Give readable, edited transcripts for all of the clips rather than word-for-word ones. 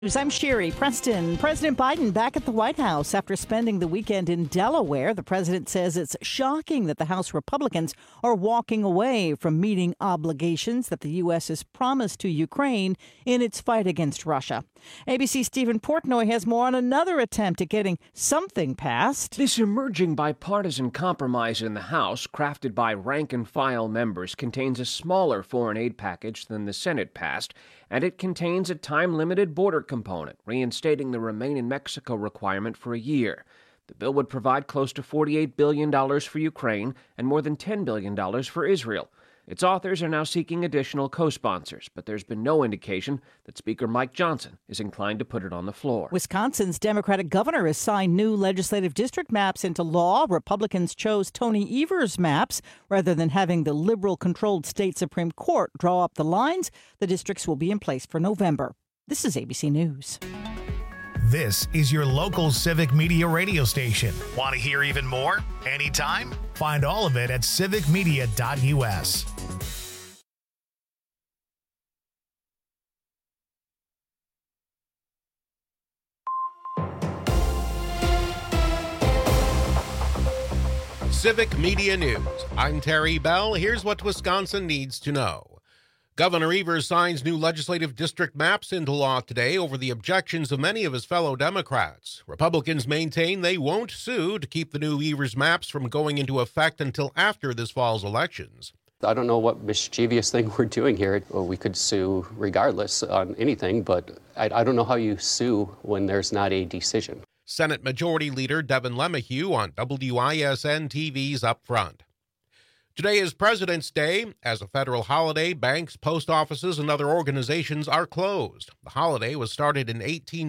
I'm Sherry Preston. President Biden back at the White House after spending the weekend in Delaware. The president says it's shocking that the House Republicans are walking away from meeting obligations that the U.S. has promised to Ukraine in its fight against Russia. ABC's Stephen Portnoy has more on another attempt at getting something passed. This emerging bipartisan compromise in the House, crafted by rank-and-file members, contains a smaller foreign aid package than the Senate passed, and it contains a time-limited border component, reinstating the Remain in Mexico requirement for a year. The bill would provide close to $48 billion for Ukraine and more than $10 billion for Israel. Its authors are now seeking additional co-sponsors, but there's been no indication that Speaker Mike Johnson is inclined to put it on the floor. Wisconsin's Democratic governor has signed new legislative district maps into law. Republicans chose Tony Evers' maps rather than having the liberal-controlled state Supreme Court draw up the lines. The districts will be in place for November. This is ABC News. This is your local Civic Media radio station. Want to hear even more? Anytime? Find all of it at civicmedia.us. Civic Media News. I'm Terry Bell. Here's what Wisconsin needs to know. Governor Evers signs new legislative district maps into law today over the objections of many of his fellow Democrats. Republicans maintain they won't sue to keep the new Evers maps from going into effect until after this fall's elections. I don't know what mischievous thing we're doing here. We could sue regardless on anything, but I don't know how you sue when there's not a decision. Senate Majority Leader Devin LeMahieu on WISN TV's Up Front. Today is President's Day. As a federal holiday, banks, post offices, and other organizations are closed. The holiday was started in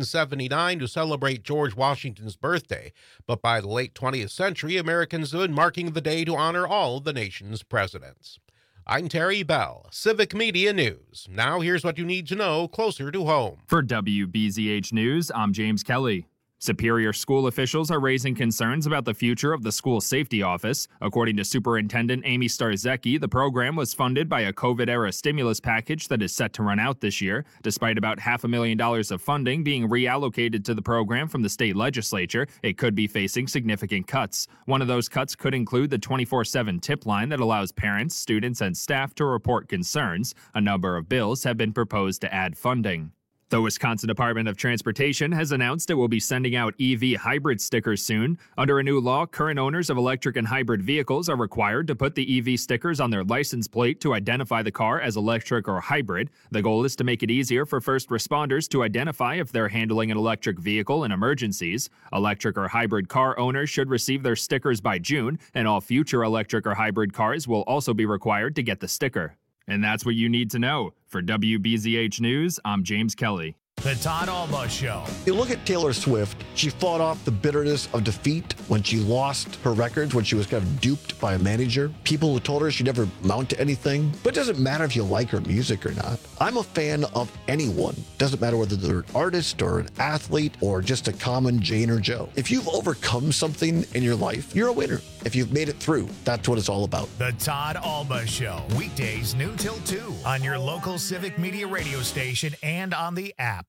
1879 to celebrate George Washington's birthday, but by the late 20th century, Americans have been marking the day to honor all of the nation's presidents. I'm Terry Bell, Civic Media News. Now here's what you need to know closer to home. For WBZH News, I'm James Kelly. Superior school officials are raising concerns about the future of the school safety office. According to Superintendent Amy Starzecki, the program was funded by a COVID-era stimulus package that is set to run out this year. Despite about $500,000 of funding being reallocated to the program from the state legislature, it could be facing significant cuts. One of those cuts could include the 24/7 tip line that allows parents, students, and staff to report concerns. A number of bills have been proposed to add funding. The Wisconsin Department of Transportation has announced it will be sending out EV hybrid stickers soon. Under a new law, current owners of electric and hybrid vehicles are required to put the EV stickers on their license plate to identify the car as electric or hybrid. The goal is to make it easier for first responders to identify if they're handling an electric vehicle in emergencies. Electric or hybrid car owners should receive their stickers by June, and all future electric or hybrid cars will also be required to get the sticker. And that's what you need to know. For WBZH News, I'm James Kelly. The Todd Alba Show. You look at Taylor Swift, she fought off the bitterness of defeat when she lost her records, when she was kind of duped by a manager. People who told her she'd never amount to anything. But it doesn't matter if you like her music or not. I'm a fan of anyone. Doesn't matter whether they're an artist or an athlete or just a common Jane or Joe. If you've overcome something in your life, you're a winner. If you've made it through, that's what it's all about. The Todd Alba Show. Weekdays noon till 2 on your local Civic Media radio station and on the app.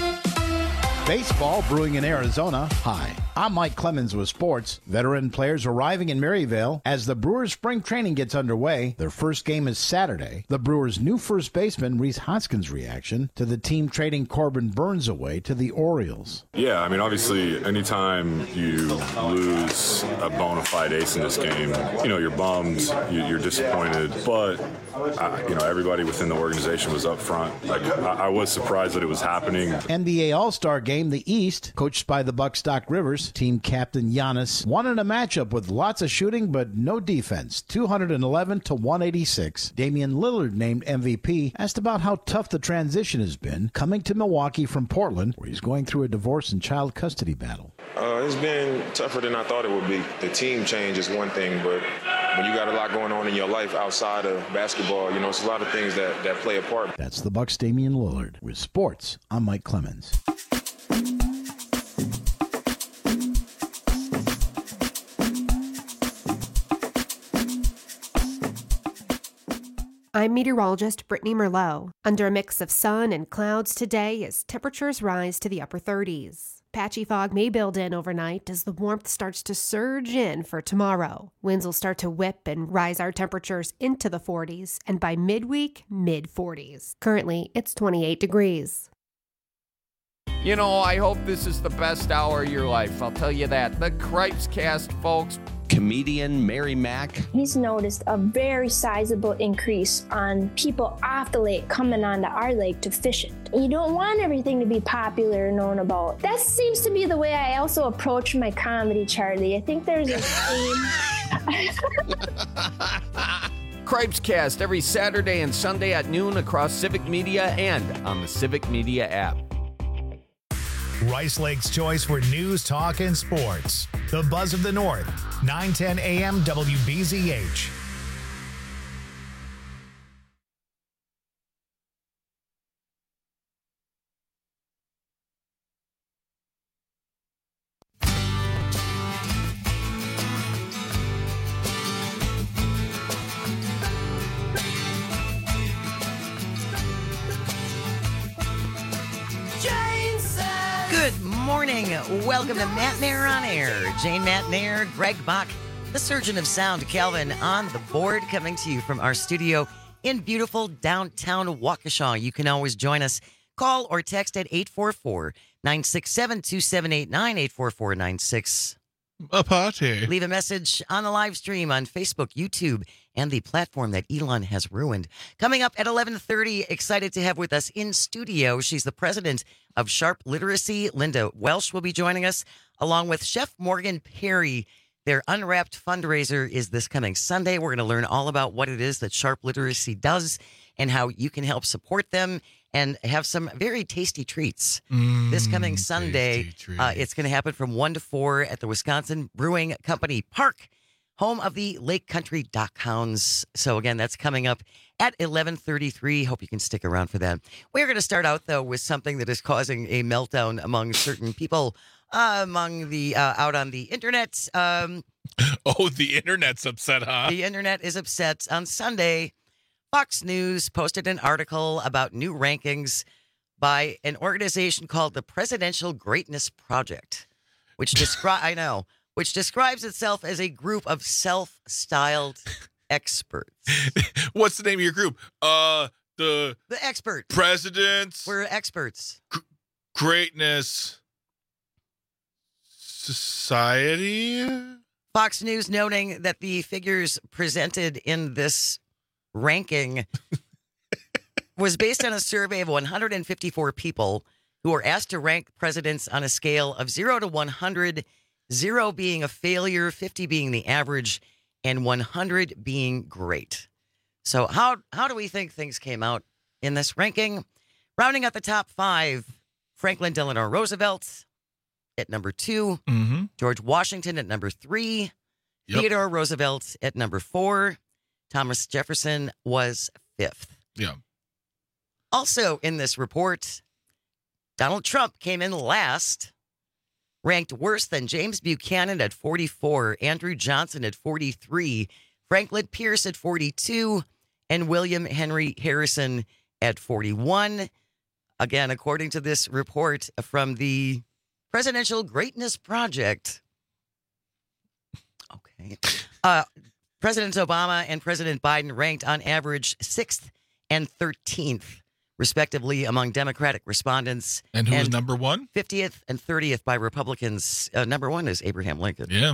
Baseball brewing in Arizona. Hi, I'm Mike Clemens with sports. Veteran players arriving in Maryville as the Brewers' spring training gets underway. Their first game is Saturday. The Brewers' new first baseman, Rhys Hoskins' reaction to the team trading Corbin Burns away to the Orioles. Yeah, I mean, obviously, anytime you lose a bona fide ace in this game, you're bummed, you're disappointed, but everybody within the organization was up front. I was surprised that it was happening. NBA All-Star game, the East, coached by the Bucks' Doc Rivers. Team captain Giannis won in a matchup with lots of shooting but no defense, 211 to 186. Damian Lillard, named MVP, asked about how tough the transition has been coming to Milwaukee from Portland, where he's going through a divorce and child custody battle. It's been tougher than I thought it would be. The team change is one thing, but when you got a lot going on in your life outside of basketball, it's a lot of things that play a part. That's the Bucks' Damian Lillard. With sports, I'm Mike Clemens. I'm meteorologist Brittany Merlot. Under a mix of sun and clouds today as temperatures rise to the upper 30s. Patchy fog may build in overnight as the warmth starts to surge in for tomorrow. Winds will start to whip and rise our temperatures into the 40s, and by midweek, mid-40s. Currently, it's 28 degrees. You know, I hope this is the best hour of your life. I'll tell you that. The Cripes Cast, folks. Comedian Mary Mack. He's noticed a very sizable increase on people off the lake coming onto our lake to fish it. You don't want everything to be popular and known about. That seems to be the way I also approach my comedy, Charlie. I think there's a theme. Cripes Cast every Saturday and Sunday at noon across Civic Media and on the Civic Media app. Rice Lake's choice for news, talk, and sports. The Buzz of the North, 910 a.m. WBZH. Good morning. Welcome to Matt Nair on Air. Jane Matt Nair, Greg Bach, the surgeon of sound, Calvin on the board, coming to you from our studio in beautiful downtown Waukesha. You can always join us. Call or text at 844-967-2789, 844-96. A party. Leave a message on the live stream on Facebook, YouTube, and the platform that Elon has ruined. Coming up at 11:30, excited to have with us in studio. She's the president of Sharp Literacy. Linda Welsh will be joining us, along with Chef Morgan Perry. Their Unwrapped fundraiser is this coming Sunday. We're going to learn all about what it is that Sharp Literacy does and how you can help support them and have some very tasty treats. This coming Sunday, it's going to happen from 1 to 4 at the Wisconsin Brewing Company Park, home of the Lake Country Dockhounds. So again, that's coming up at 11:33. Hope you can stick around for that. We're going to start out, though, with something that is causing a meltdown among certain people among the out on the internet. The internet's upset, huh? The internet is upset. On Sunday, Fox News posted an article about new rankings by an organization called the Presidential Greatness Project, which describes itself as a group of self-styled experts. What's the name of your group? The experts. Presidents. We're experts. Greatness Society. Fox News noting that the figures presented in this ranking was based on a survey of 154 people who were asked to rank presidents on a scale of 0 to 100, 0 being a failure, 50 being the average, and 100 being great. So how do we think things came out in this ranking? Rounding out the top 5, Franklin Delano Roosevelt at number 2, George Washington at number 3, Theodore Roosevelt at number 4, Thomas Jefferson was 5th. Yeah. Also in this report, Donald Trump came in last, ranked worse than James Buchanan at 44, Andrew Johnson at 43, Franklin Pierce at 42, and William Henry Harrison at 41. Again, according to this report from the Presidential Greatness Project. Okay. President Obama and President Biden ranked on average 6th and 13th, respectively, among Democratic respondents. And who was number 1? 50th and 30th by Republicans. Number 1 is Abraham Lincoln. Yeah.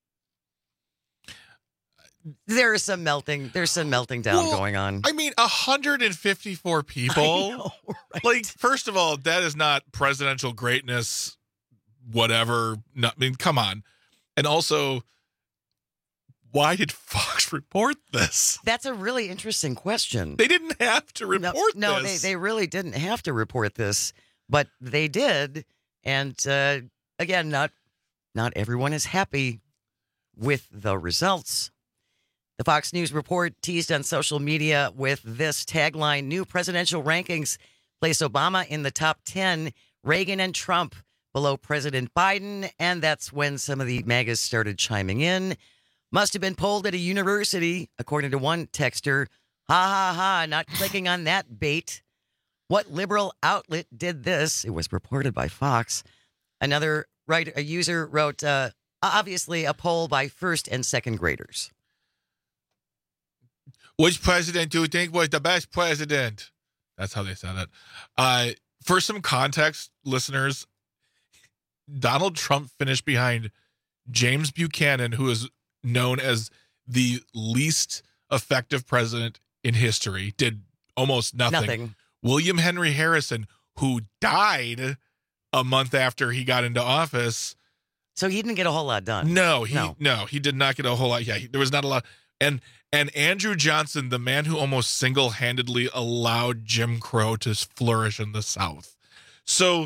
There's some melting down going on. I mean, 154 people. I know, right? Like, first of all, that is not presidential greatness, whatever. No, I mean, come on. And also, why did Fox report this? That's a really interesting question. They didn't have to report no, this. They really didn't have to report this, but they did. And again, not everyone is happy with the results. The Fox News report teased on social media with this tagline: new presidential rankings place Obama in the top 10, Reagan and Trump below President Biden. And that's when some of the MAGAs started chiming in. Must have been polled at a university, according to one texter. Ha ha ha, not clicking on that bait. What liberal outlet did this? It was reported by Fox. A user wrote, obviously a poll by first and second graders. Which president do you think was the best president? That's how they said it. For some context, listeners, Donald Trump finished behind James Buchanan, who is known as the least effective president in history, did almost nothing. William Henry Harrison, who died a month after he got into office. So he didn't get a whole lot done. No, he did not get a whole lot. Yeah, there was not a lot. And Andrew Johnson, the man who almost single-handedly allowed Jim Crow to flourish in the South. So,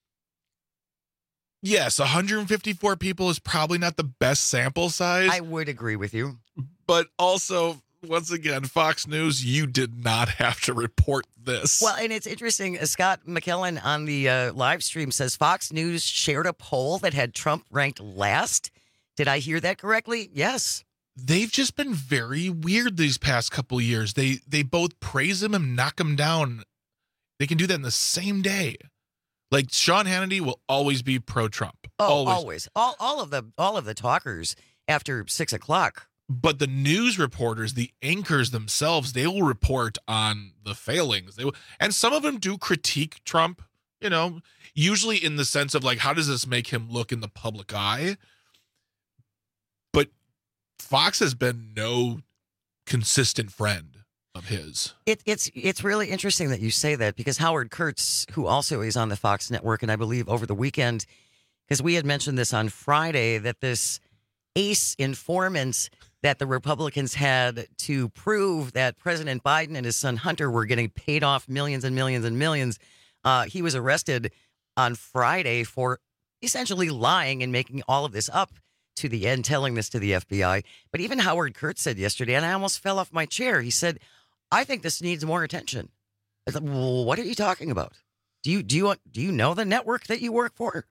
yes, 154 people is probably not the best sample size. I would agree with you. But also, once again, Fox News, you did not have to report this. Well, and it's interesting. Scott McKellen on the live stream says Fox News shared a poll that had Trump ranked last. Did I hear that correctly? Yes. They've just been very weird these past couple of years. They both praise him and knock him down. They can do that in the same day. Like Sean Hannity will always be pro-Trump. Oh, always. All of the talkers after 6 o'clock. But the news reporters, the anchors themselves, they will report on the failings. And some of them do critique Trump, usually in the sense of like, how does this make him look in the public eye? But Fox has been no consistent friend of his. It's really interesting that you say that, because Howard Kurtz, who also is on the Fox network, and I believe over the weekend, because we had mentioned this on Friday, that this ace informant that the Republicans had to prove that President Biden and his son Hunter were getting paid off millions and millions and millions. He was arrested on Friday for essentially lying and making all of this up to the end, telling this to the FBI. But even Howard Kurtz said yesterday, and I almost fell off my chair, he said, I think this needs more attention. I thought, well, what are you talking about? Do you know the network that you work for?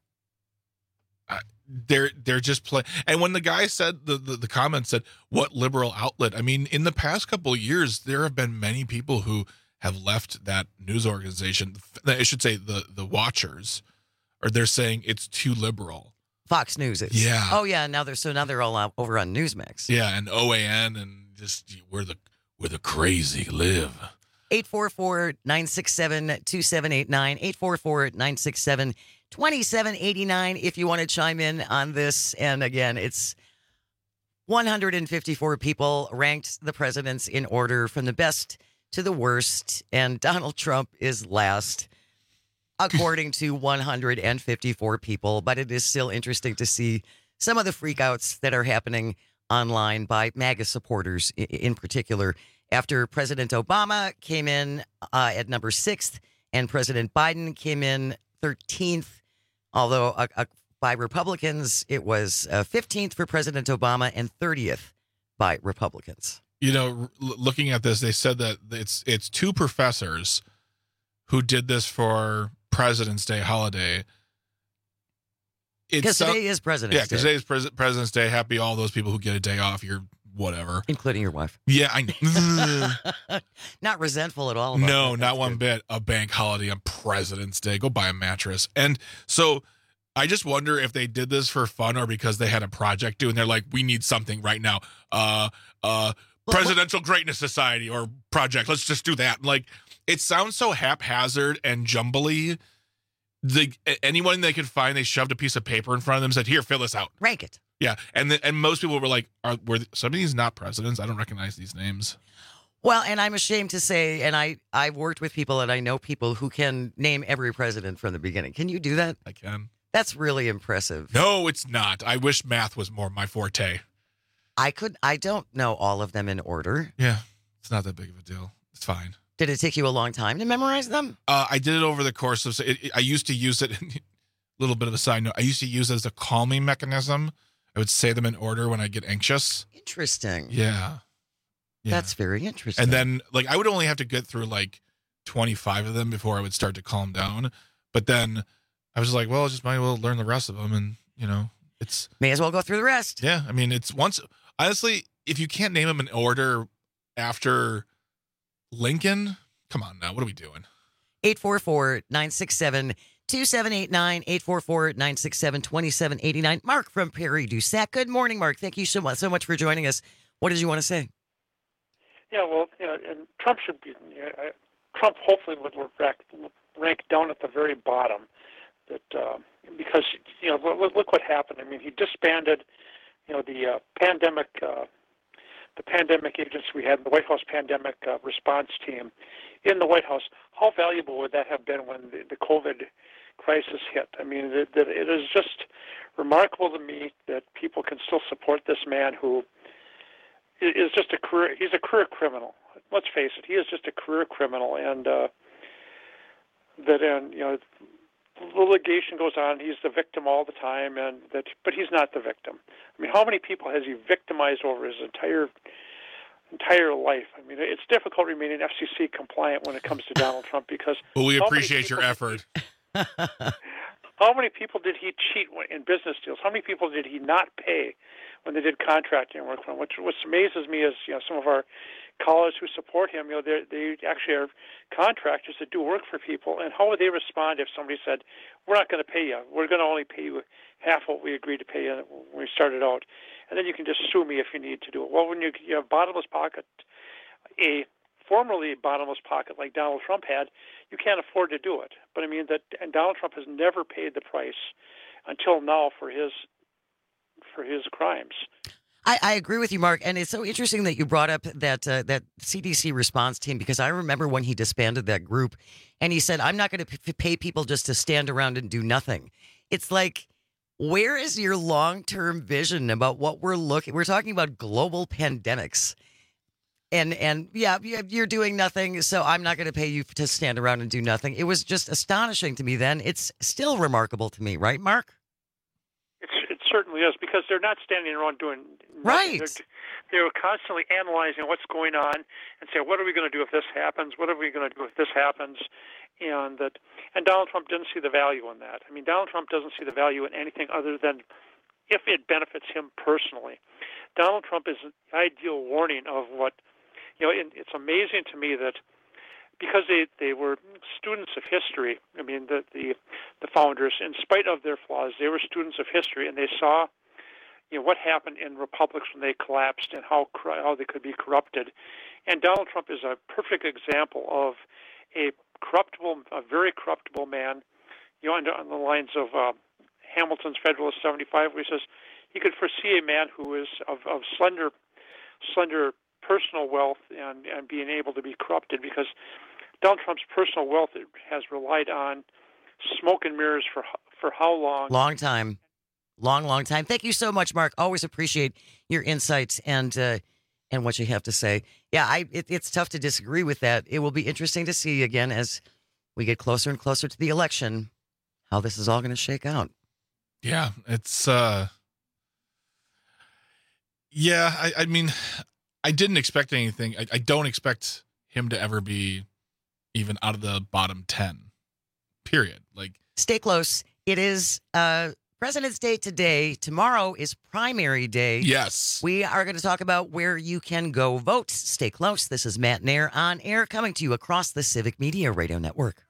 They're just playing. And when the guy said the comment said, what liberal outlet? I mean, in the past couple of years, there have been many people who have left that news organization. I should say the watchers, or they're saying it's too liberal. Fox News is. Yeah. Oh yeah. Now they're all out over on Newsmax. Yeah, and OAN, and just where the crazy live. 844-967-2789. 844-967-2789 if you want to chime in on this. And again, it's 154 people ranked the presidents in order from the best to the worst, and Donald Trump is last according to 154 people. But it is still interesting to see some of the freakouts that are happening online by MAGA supporters in particular, after President Obama came in at number 6th and President Biden came in 13th, although by Republicans, it was 15th for President Obama and 30th by Republicans. Looking at this, they said that it's two professors who did this for President's Day holiday. Because today is President's Day. Yeah, because today is President's Day. Happy all those people who get a day off. You're whatever. Including your wife. Yeah, I know. Not resentful at all. No, not one bit. A bank holiday on President's Day. Go buy a mattress. And so I just wonder if they did this for fun or because they had a project due and they're like, we need something right now. Presidential Greatness Society or project. Let's just do that. Like, it sounds so haphazard and jumbly. Anyone they could find, they shoved a piece of paper in front of them and said, here, fill this out. Rank it. Yeah, and most people were like, were some of these not presidents? I don't recognize these names. Well, and I'm ashamed to say, and I've worked with people and I know people who can name every president from the beginning. Can you do that? I can. That's really impressive. No, it's not. I wish math was more my forte. I don't know all of them in order. Yeah, it's not that big of a deal. It's fine. Did it take you a long time to memorize them? I did it over the course of, I used to use it, a little bit of a side note, I used to use it as a calming mechanism. I would say them in order when I get anxious. Interesting. Yeah. That's very interesting. And then, I would only have to get through, 25 of them before I would start to calm down. But then I was like, well, I just might as well learn the rest of them. And, it's... May as well go through the rest. Yeah. I mean, it's once... Honestly, if you can't name them in order after Lincoln? Come on now. What are we doing? 844-967-2789, 844-967-2789. Mark from Prairie du Sac. Good morning, Mark. Thank you so much for joining us. What did you want to say? Yeah, well, and Trump should be. Trump hopefully would rank down at the very bottom. That because look what happened. I mean, he disbanded, the pandemic agents we had, the White House pandemic response team in the White House. How valuable would that have been when the COVID crisis hit? I mean, it is just remarkable to me that people can still support this man who is just he's a career criminal. Let's face it, he is just a career criminal, and the litigation goes on. He's the victim all the time, but he's not the victim. I mean, how many people has he victimized over his entire life? I mean, it's difficult remaining FCC compliant when it comes to Donald Trump because. Well, we appreciate your effort. How many people did he cheat in business deals? How many people did he not pay when they did contracting work for him? What amazes me is some of our colleagues who support him. They actually are contractors that do work for people. And how would they respond if somebody said, "We're not going to pay you. We're going to only pay you half what we agreed to pay you when we started out, and then you can just sue me if you need to do it." Well, when you have bottomless pocket, a formerly bottomless pocket like Donald Trump had, you can't afford to do it. But I mean and Donald Trump has never paid the price until now for his crimes. I agree with you, Mark, and it's so interesting that you brought up that CDC response team because I remember when he disbanded that group, and he said, "I'm not going to pay people just to stand around and do nothing." It's like, where is your long-term vision about what we're looking? We're talking about global pandemics. And yeah, you're doing nothing, so I'm not going to pay you to stand around and do nothing. It was just astonishing to me then. It's still remarkable to me, right, Mark? It certainly is, because they're not standing around doing nothing. Right. They're constantly analyzing what's going on and say, what are we going to do if this happens? What are we going to do if this happens? And Donald Trump didn't see the value in that. I mean, Donald Trump doesn't see the value in anything other than if it benefits him personally. Donald Trump is an ideal warning of what, it's amazing to me that because they were students of history, I mean, the founders, in spite of their flaws, they were students of history, and they saw what happened in republics when they collapsed and how they could be corrupted. And Donald Trump is a perfect example of a very corruptible man, on the lines of Hamilton's Federalist 75, where he says he could foresee a man who is of slender personal wealth and being able to be corrupted, because Donald Trump's personal wealth has relied on smoke and mirrors for how long? Long time. Long time. Thank you so much, Mark. Always appreciate your insights and what you have to say. Yeah, it's tough to disagree with that. It will be interesting to see again as we get closer and closer to the election how this is all going to shake out. Yeah, it's I mean, I didn't expect anything. I don't expect him to ever be even out of the bottom 10, period. Stay close. It is President's Day today. Tomorrow is primary day. Yes. We are going to talk about where you can go vote. Stay close. This is Matt Nair on air, coming to you across the Civic Media Radio Network.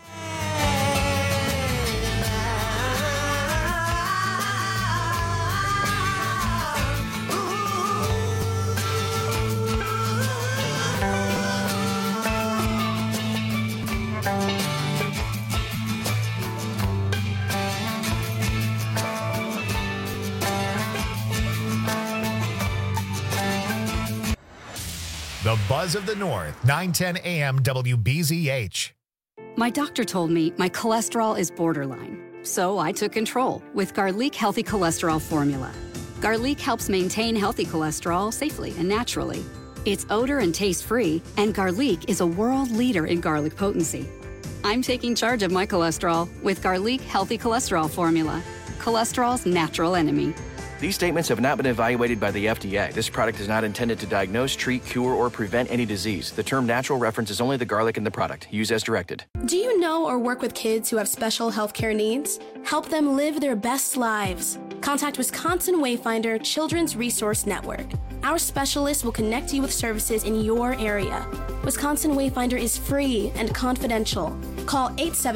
The Buzz of the North, 910 AM WBZH. My doctor told me my cholesterol is borderline, so I took control with Garlic Healthy Cholesterol Formula. Garlic helps maintain healthy cholesterol safely and naturally. It's odor and taste-free, and Garlic is a world leader in garlic potency. I'm taking charge of my cholesterol with Garlic Healthy Cholesterol Formula, cholesterol's natural enemy. These statements have not been evaluated by the FDA. This product is not intended to diagnose, treat, cure, or prevent any disease. The term natural references only the garlic in the product. Use as directed. Do you know or work with kids who have special healthcare needs? Help them live their best lives. Contact Wisconsin Wayfinder Children's Resource Network. Our specialists will connect you with services in your area. Wisconsin Wayfinder is free and confidential. Call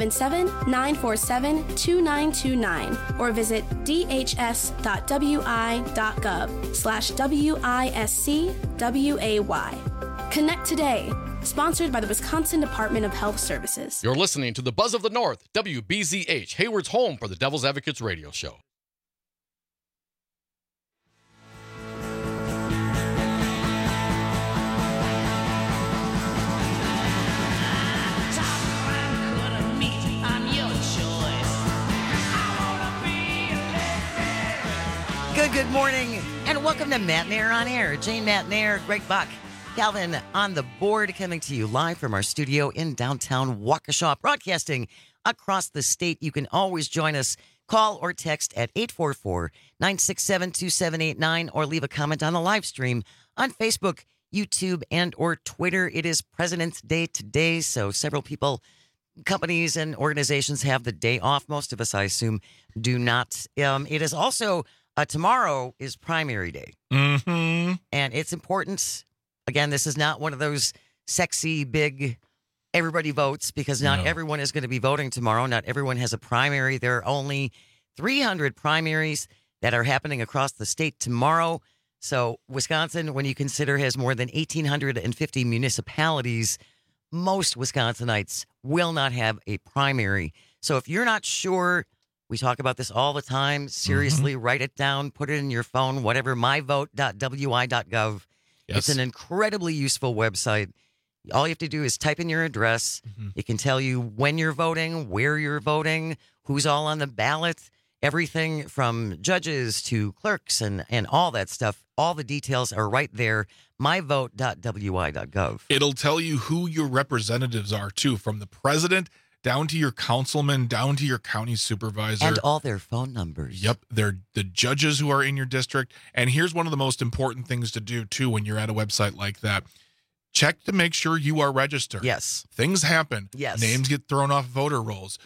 877-947-2929 or visit dhs.wi.gov/WISCWAY. Connect today. Sponsored by the Wisconsin Department of Health Services. You're listening to the Buzz of the North, WBZH, Hayward's home for the Devil's Advocates radio show. Good morning, and welcome to Matt Nair on Air. Jane Matt Nair, Greg Buck, Calvin on the board, coming to you live from our studio in downtown Waukesha, broadcasting across the state. You can always join us. Call or text at 844-967-2789 or leave a comment on the live stream on Facebook, YouTube, and or Twitter. It is President's Day today, so several people, companies, and organizations have the day off. Most of us, I assume, do not. It is also tomorrow is primary day. Mm-hmm. And it's important. Again, this is not one of those sexy, big, everybody votes, because not everyone is going to be voting tomorrow. Not everyone has a primary. There are only 300 primaries that are happening across the state tomorrow. So Wisconsin, when you consider, has more than 1,850 municipalities, most Wisconsinites will not have a primary. So if you're not sure, we talk about this all the time. Seriously, write it down, put it in your phone, whatever, myvote.wi.gov. Yes. It's an incredibly useful website. All you have to do is type in your address. It can tell you when you're voting, where you're voting, who's all on the ballot, everything from judges to clerks and all that stuff. All the details are right there, myvote.wi.gov. It'll tell you who your representatives are, too, from the president down to your councilman, down to your county supervisor. And all their phone numbers. Yep. They're the judges who are in your district. And here's one of the most important things to do, too, when you're at a website like that. Check to make sure you are registered. Yes. Things happen. Yes. Names get thrown off voter rolls.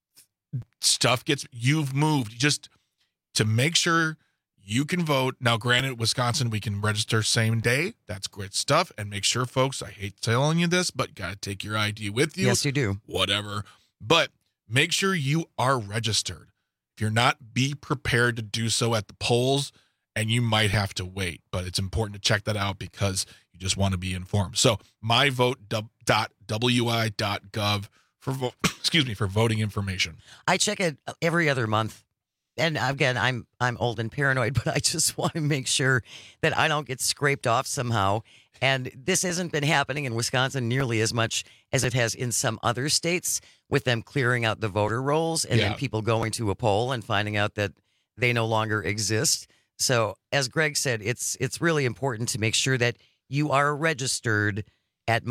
You've moved. Just to make sure you can vote. Now, granted, Wisconsin, we can register same day. That's great stuff. And make sure, folks, I hate telling you this, but got to take your ID with you. Yes, you do. Whatever. But make sure you are registered. If you're not, be prepared to do so at the polls, and you might have to wait. But it's important to check that out because you just want to be informed. So myvote.wi.gov for for voting information. I check it every other month. And again, I'm old and paranoid, but I just want to make sure that I don't get scraped off somehow. And this hasn't been happening in Wisconsin nearly as much as it has in some other states, with them clearing out the voter rolls and then people going to a poll and finding out that they no longer exist. So as Greg said, it's really important to make sure that you are registered at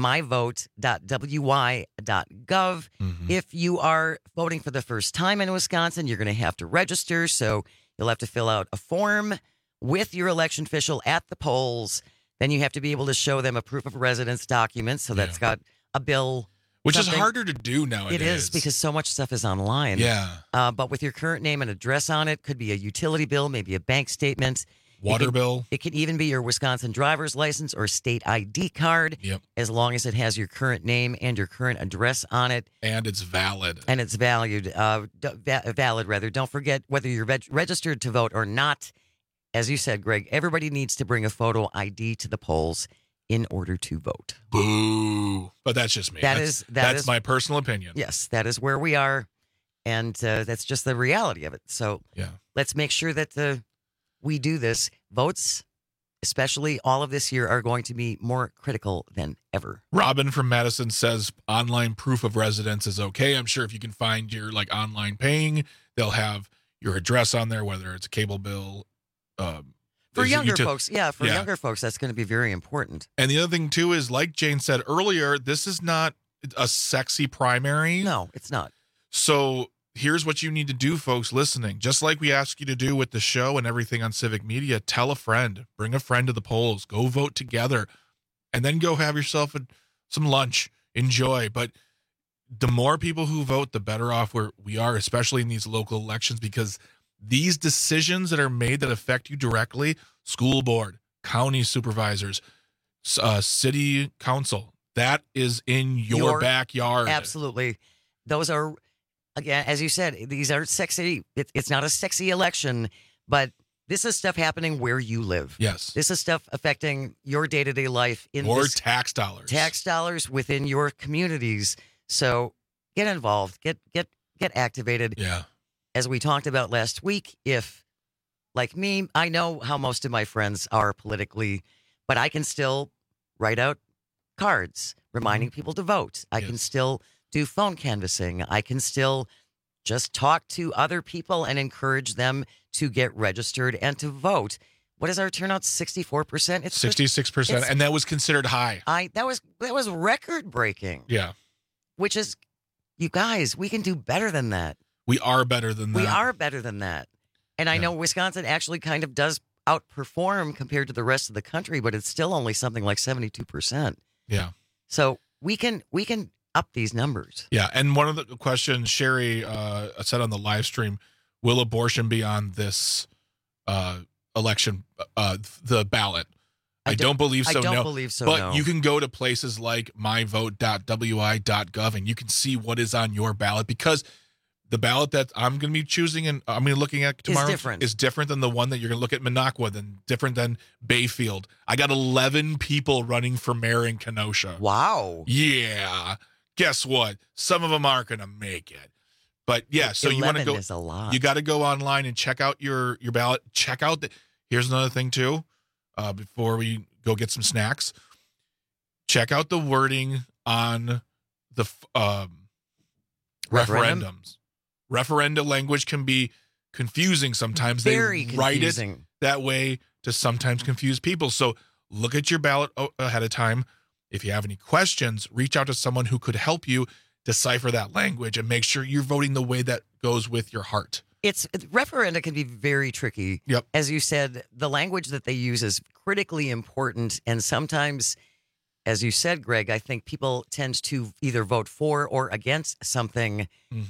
myvote.wi.gov. If you are voting for the first time in Wisconsin, you're going to have to register. So you'll have to fill out a form with your election official at the polls. Then you have to be able to show them a proof of residence document. So that's got a bill. Which is harder to do nowadays. It is, because so much stuff is online. Yeah. But with your current name and address on it, could be a utility bill, maybe a bank statement. Water bill. It could even be your Wisconsin driver's license or state ID card. Yep. As long as it has your current name and your current address on it. And it's valid. And it's valid. Don't forget, whether you're registered to vote or not, as you said, Greg, everybody needs to bring a photo ID to the polls in order to vote. Boo. But that's just me. That's my personal opinion. Yes, that is where we are. And that's just the reality of it. So let's make sure that we do this. Votes, especially all of this year, are going to be more critical than ever. Robin from Madison says online proof of residence is okay. I'm sure if you can find your online paying, they'll have your address on there, whether it's a cable bill. For younger folks, younger folks, that's going to be very important. And the other thing, too, is like Jane said earlier, this is not a sexy primary. No, it's not. So here's what you need to do, folks listening. Just like we ask you to do with the show and everything on Civic Media, tell a friend, bring a friend to the polls, go vote together, and then go have yourself some lunch. Enjoy. But the more people who vote, the better off we are, especially in these local elections, because these decisions that are made that affect you directly, school board, county supervisors, city council. That is in your backyard. Absolutely. Those are, again, as you said, these aren't sexy. It's not a sexy election, but this is stuff happening where you live. Yes. This is stuff affecting your day-to-day life. Or tax dollars. Tax dollars within your communities. So get involved. Get activated. Yeah. As we talked about last week, if, like me, I know how most of my friends are politically, but I can still write out cards reminding people to vote. I can still do phone canvassing. I can still just talk to other people and encourage them to get registered and to vote. What is our turnout? 64%? It's 66%, and that was considered high. That was record breaking. Yeah. Which is, you guys, we can do better than that. We are better than that. We are better than that. And I know Wisconsin actually kind of does outperform compared to the rest of the country, but it's still only something like 72%. Yeah. So we can up these numbers. Yeah, and one of the questions Sherry said on the live stream, will abortion be on this election, the ballot? I don't believe so. I don't believe so. But you can go to places like myvote.wi.gov and you can see what is on your ballot, because the ballot that I'm going to be choosing and I'm going to be looking at tomorrow is different than the one that you're going to look at Minocqua, than different than Bayfield. I got 11 people running for mayor in Kenosha. Wow. Yeah. Guess what? Some of them aren't going to make it. But yeah, so you want to go. Is a lot. You got to go online and check out your ballot. Check out here's another thing too. Before we go get some snacks, check out the wording on the referendums. Referenda language can be confusing sometimes. Very they write confusing. it that way to sometimes confuse people. So look at your ballot ahead of time. If you have any questions, reach out to someone who could help you decipher that language and make sure you're voting the way that goes with your heart. Referenda can be very tricky. Yep. As you said, the language that they use is critically important. And sometimes, as you said, Greg, I think people tend to either vote for or against something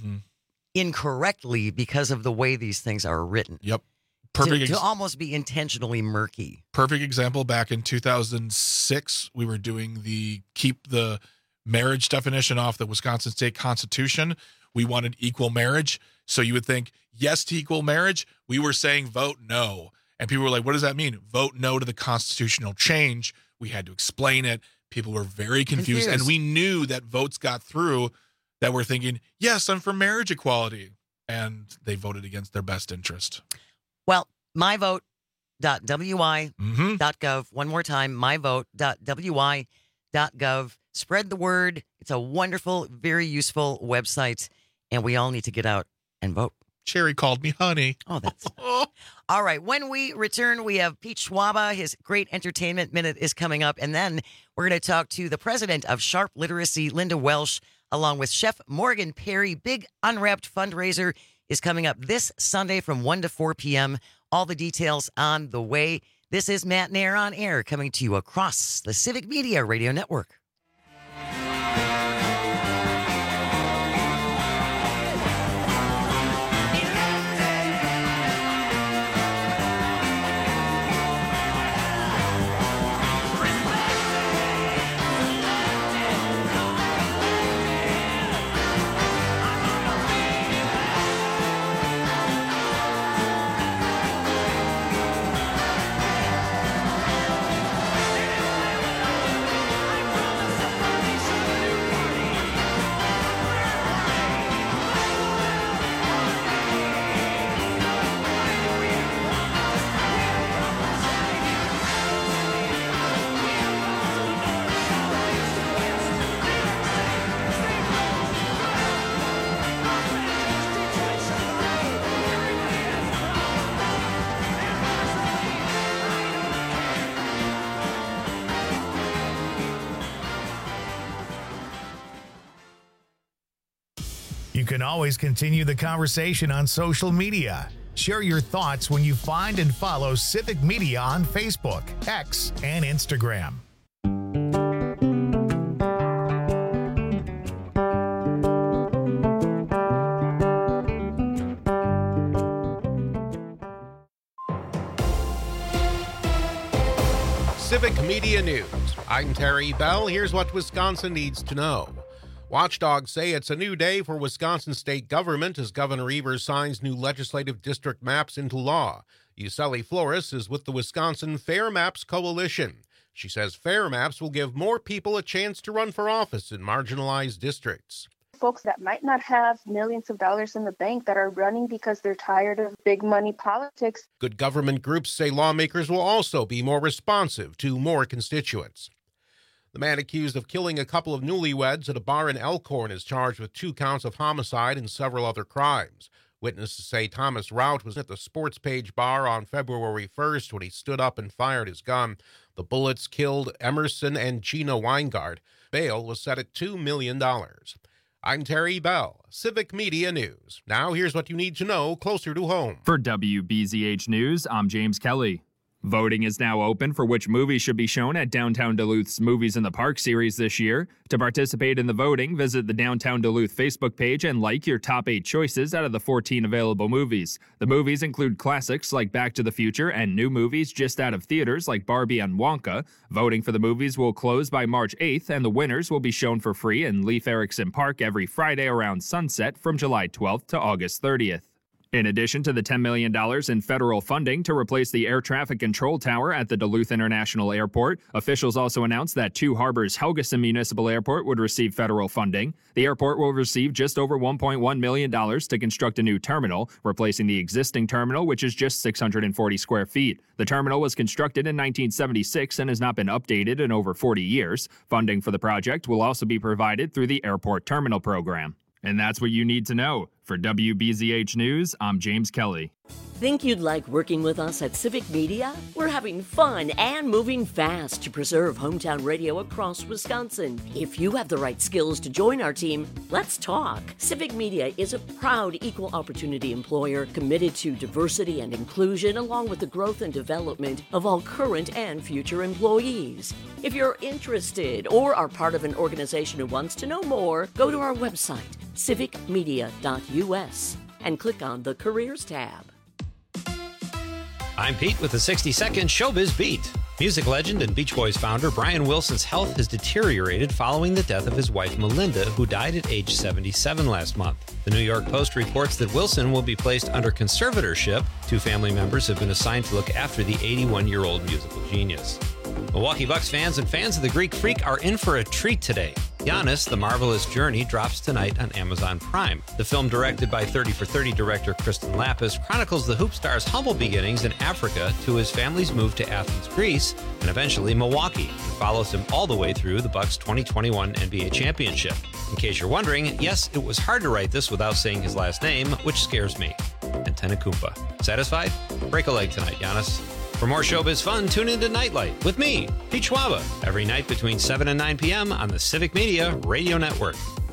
incorrectly because of the way these things are written. Yep. To almost be intentionally murky. Perfect example, back in 2006, we were doing keep the marriage definition off the Wisconsin State Constitution. We wanted equal marriage. So you would think yes to equal marriage. We were saying vote no. And people were like, what does that mean? Vote no to the constitutional change. We had to explain it. People were very confused. And we knew that votes got through that were thinking, yes, I'm for marriage equality. And they voted against their best interest. Well, myvote.wi.gov. One more time, myvote.wi.gov. Spread the word. It's a wonderful, very useful website, and we all need to get out and vote. Sherry called me honey. Oh, that's all right. When we return, we have Pete Schwaba. His Great Entertainment Minute is coming up, and then we're going to talk to the president of Sharp Literacy, Linda Welsh, along with Chef Morgan Perry. Big Unwrapped fundraiser is coming up this Sunday from 1 to 4 p.m. All the details on the way. This is Matt Nair on Air, coming to you across the Civic Media Radio Network. You can always continue the conversation on social media. Share your thoughts when you find and follow Civic Media on Facebook, X, and Instagram. Civic Media News. I'm Terry Bell. Here's what Wisconsin needs to know. Watchdogs say it's a new day for Wisconsin state government as Governor Evers signs new legislative district maps into law. Yuseli Flores is with the Wisconsin Fair Maps Coalition. She says Fair Maps will give more people a chance to run for office in marginalized districts. Folks that might not have millions of dollars in the bank that are running because they're tired of big money politics. Good government groups say lawmakers will also be more responsive to more constituents. The man accused of killing a couple of newlyweds at a bar in Elkhorn is charged with 2 counts of homicide and several other crimes. Witnesses say Thomas Rout was at the Sports Page bar on February 1st when he stood up and fired his gun. The bullets killed Emerson and Gina Weingart. Bail was set at $2 million. I'm Terry Bell, Civic Media News. Now here's what you need to know closer to home. For WBZH News, I'm James Kelly. Voting is now open for which movies should be shown at Downtown Duluth's Movies in the Park series this year. To participate in the voting, visit the Downtown Duluth Facebook page and like your top 8 choices out of the 14 available movies. The movies include classics like Back to the Future and new movies just out of theaters like Barbie and Wonka. Voting for the movies will close by March 8th, and the winners will be shown for free in Leif Erikson Park every Friday around sunset from July 12th to August 30th. In addition to the $10 million in federal funding to replace the air traffic control tower at the Duluth International Airport, officials also announced that Two Harbors Helgeson Municipal Airport would receive federal funding. The airport will receive just over $1.1 million to construct a new terminal, replacing the existing terminal, which is just 640 square feet. The terminal was constructed in 1976 and has not been updated in over 40 years. Funding for the project will also be provided through the Airport Terminal Program. And that's what you need to know. For WBZH News, I'm James Kelly. Think you'd like working with us at Civic Media? We're having fun and moving fast to preserve hometown radio across Wisconsin. If you have the right skills to join our team, let's talk. Civic Media is a proud equal opportunity employer committed to diversity and inclusion along with the growth and development of all current and future employees. If you're interested or are part of an organization who wants to know more, go to our website, civicmedia.us, and click on the Careers tab. I'm Pete with the 60-second Showbiz Beat. Music legend and Beach Boys founder Brian Wilson's health has deteriorated following the death of his wife Melinda, who died at age 77 last month. The New York Post reports that Wilson will be placed under conservatorship. 2 family members have been assigned to look after the 81-year-old musical genius. Milwaukee Bucks fans and fans of the Greek Freak are in for a treat today. Giannis, The Marvelous Journey drops tonight on Amazon Prime. The film, directed by 30 for 30 director Kristen Lapis, chronicles the hoop star's humble beginnings in Africa to his family's move to Athens, Greece, and eventually Milwaukee, and follows him all the way through the Bucks' 2021 NBA championship. In case you're wondering, yes, it was hard to write this without saying his last name, which scares me. Antetokounmpo. Satisfied? Break a leg tonight, Giannis. For more showbiz fun, tune into Nightlight with me, Pete Schwaba, every night between 7 and 9 p.m. on the Civic Media Radio Network.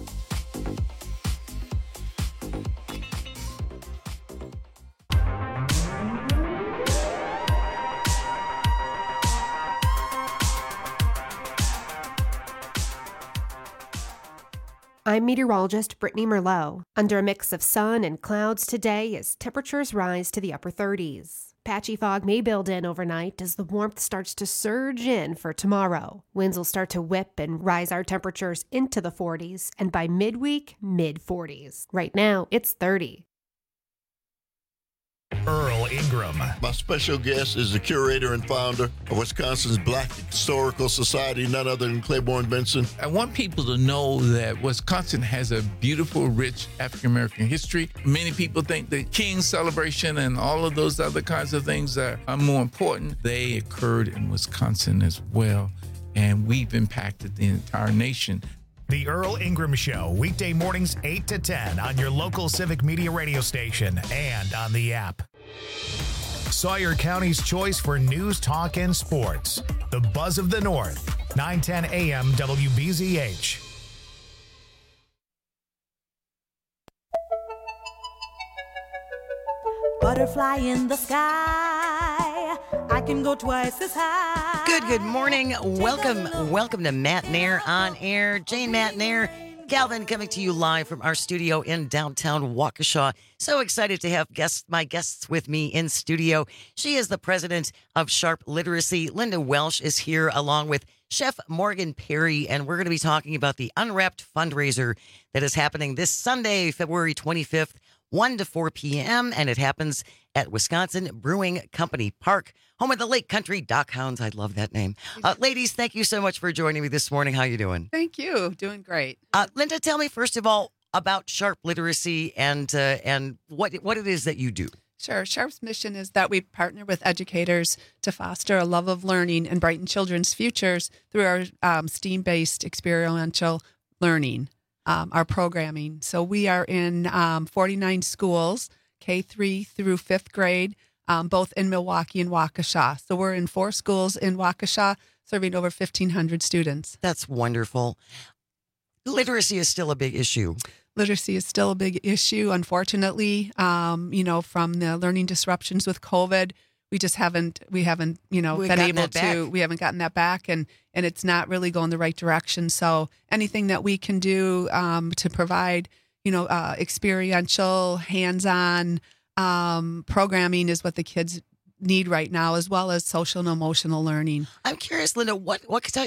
I'm meteorologist Brittany Merlot. Under a mix of sun and clouds today as temperatures rise to the upper 30s. Patchy fog may build in overnight as the warmth starts to surge in for tomorrow. Winds will start to whip and rise our temperatures into the 40s, and by midweek, mid-40s. Right now, it's 30. Earl Ingram. My special guest is the curator and founder of Wisconsin's Black Historical Society, none other than Claiborne Benson. I want people to know that Wisconsin has a beautiful, rich African-American history. Many people think the King's celebration and all of those other kinds of things are more important. They occurred in Wisconsin as well, and we've impacted the entire nation. The Earl Ingram Show, weekday mornings 8 to 10 on your local Civic Media radio station and on the app. Sawyer County's choice for news, talk, and sports. The Buzz of the North, 910 AM WBZH. Butterfly in the sky, I can go twice as high. Good morning. Welcome to Matt Nair on Air. Jane Matt Nair Calvin coming to you live from our studio in downtown Waukesha. So excited to have my guests with me in studio. She is the president of Sharp Literacy. Linda Welsh is here along with Chef Morgan Perry, and we're going to be talking about the Unwrapped fundraiser that is happening this Sunday, February 25th, 1 to 4 p.m., and it happens at Wisconsin Brewing Company Park, home of the Lake Country Dockhounds. I love that name. Ladies, thank you so much for joining me this morning. How you doing? Thank you. Doing great. Linda, tell me first of all about Sharp Literacy and what it is that you do. Sure. Sharp's mission is that we partner with educators to foster a love of learning and brighten children's futures through our STEAM-based experiential learning, our programming. So we are in 49 schools, K-3 through 5th grade, both in Milwaukee and Waukesha. So we're in 4 schools in Waukesha, serving over 1,500 students. That's wonderful. Literacy is still a big issue. Literacy is still a big issue, unfortunately. From the learning disruptions with COVID, we haven't been able to. We haven't gotten that back, and it's not really going the right direction. So anything that we can do to provide, experiential, hands-on programming is what the kids need right now, as well as social and emotional learning. I'm curious, Linda, what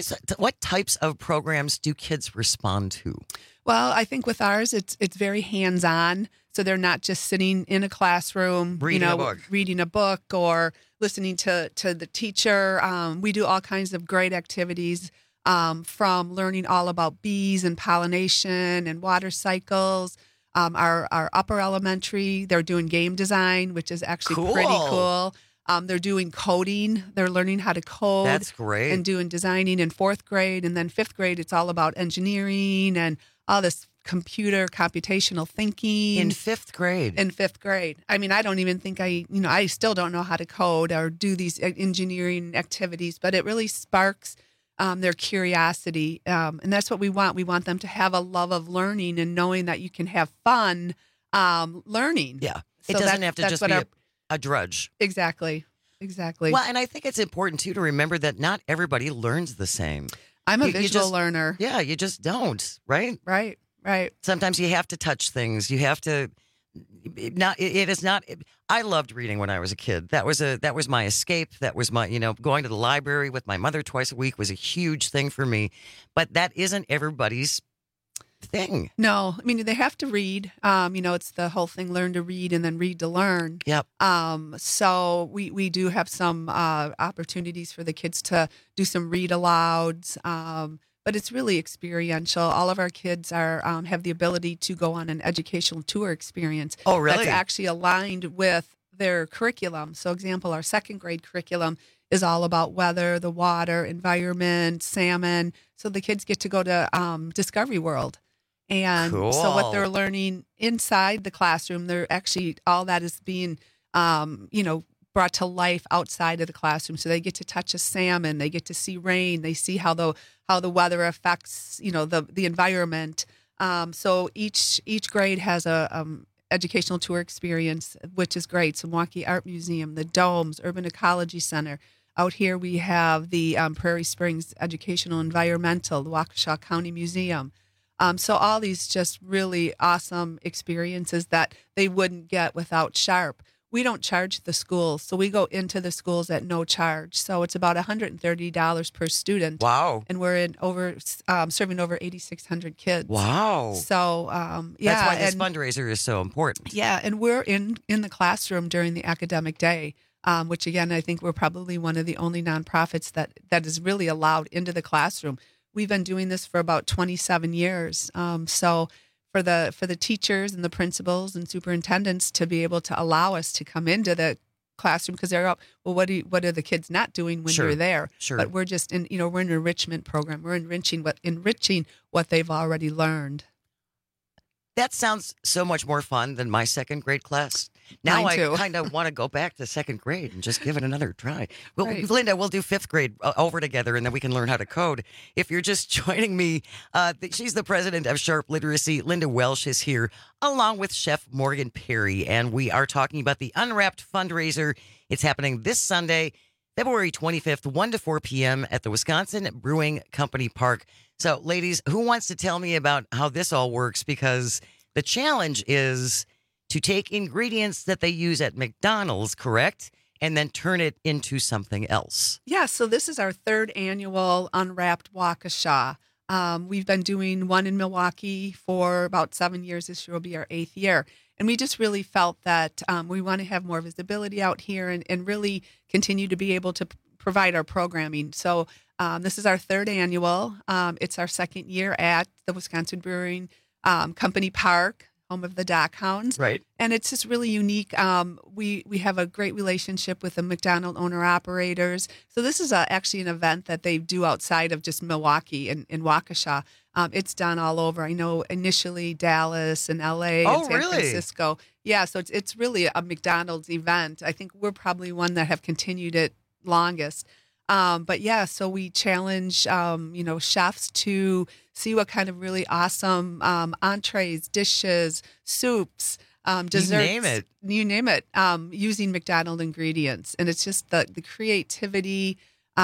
types of programs do kids respond to? Well, I think with ours, it's very hands-on. So they're not just sitting in a classroom, reading a book or listening to the teacher. We do all kinds of great activities, from learning all about bees and pollination and water cycles. Our upper elementary, they're doing game design, which is actually pretty cool. They're doing coding. They're learning how to code. That's great. And doing designing in 4th grade. And then 5th grade, it's all about engineering and all this computational thinking. In 5th grade? In 5th grade. I mean, I don't even think I still don't know how to code or do these engineering activities, but it really sparks their curiosity. And that's what we want. We want them to have a love of learning and knowing that you can have fun learning. Yeah. It doesn't have to just be a drudge. Exactly. Well, and I think it's important, too, to remember that not everybody learns the same. I'm a visual learner. Yeah, you just don't, right? Right. Sometimes you have to touch things. You have to it is not. I loved reading when I was a kid. That was my escape. That was my, going to the library with my mother twice a week was a huge thing for me. But that isn't everybody's thing. No, I mean, they have to read. It's the whole thing, learn to read and then read to learn. Yep. So we do have some opportunities for the kids to do some read alouds. But it's really experiential. All of our kids have the ability to go on an educational tour experience. Oh, really? That's actually aligned with their curriculum. So, example, our 2nd grade curriculum is all about weather, the water, environment, salmon. So the kids get to go to Discovery World. And so what they're learning inside the classroom, they're actually, all that is being, brought to life outside of the classroom. So they get to touch a salmon, they get to see rain, they see how the weather affects, the environment. So each grade has a educational tour experience, which is great. So Milwaukee Art Museum, the Domes, Urban Ecology Center. Out here we have the Prairie Springs Educational Environmental, the Waukesha County Museum. So all these just really awesome experiences that they wouldn't get without Sharp. We don't charge the schools, so we go into the schools at no charge. So it's about $130 per student. Wow! And we're serving over 8,600 kids. Wow! So that's why this fundraiser is so important. Yeah, and we're in the classroom during the academic day, which again I think we're probably one of the only nonprofits that is really allowed into the classroom. We've been doing this for about 27 years. So for the teachers and the principals and superintendents to be able to allow us to come into the classroom, because they're up, well, what are the kids not doing when you're there? Sure. But we're just we're in an enrichment program. We're enriching what they've already learned. That sounds so much more fun than my 2nd grade class. Now I kind of want to go back to 2nd grade and just give it another try. Well, right. Linda, we'll do 5th grade over together, and then we can learn how to code. If you're just joining me, she's the president of Sharp Literacy. Linda Welsh is here, along with Chef Morgan Perry, and we are talking about the Unwrapped fundraiser. It's happening this Sunday, February 25th, 1 to 4 p.m. at the Wisconsin Brewing Company Park. So, ladies, who wants to tell me about how this all works? Because the challenge is to take ingredients that they use at McDonald's, correct? And then turn it into something else. Yeah, so this is our third annual Unwrapped Waukesha. We've been doing one in Milwaukee for about 7 years. This year will be our 8th year. And we just really felt that we want to have more visibility out here and really continue to be able to provide our programming. So this is our third annual. It's our second year at the Wisconsin Brewing Company Park, home of the Dock Hounds. Right. And it's just really unique. We have a great relationship with the McDonald owner-operators. So this is actually an event that they do outside of just Milwaukee and in Waukesha. It's done all over. I know initially Dallas and L.A. and San Francisco. Yeah, so it's really a McDonald's event. I think we're probably one that have continued it longest. But yeah, so we challenge, chefs to see what kind of really awesome entrees, dishes, soups, desserts. You name it. Using McDonald ingredients. And it's just the creativity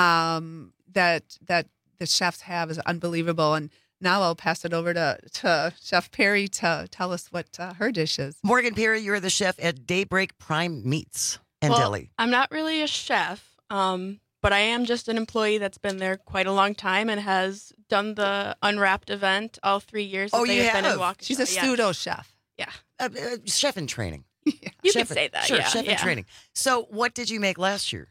that the chefs have is unbelievable. And now I'll pass it over to Chef Perry to tell us what her dish is. Morgan Perry, you're the chef at Daybreak Prime Meats and Deli. I'm not really a chef, but I am just an employee that's been there quite a long time and has done the Unwrapped event all 3 years that they have been in Waukesha. She's a pseudo chef. Yeah. Chef in training. You could say that, Sure, yeah. chef in training. So what did you make last year?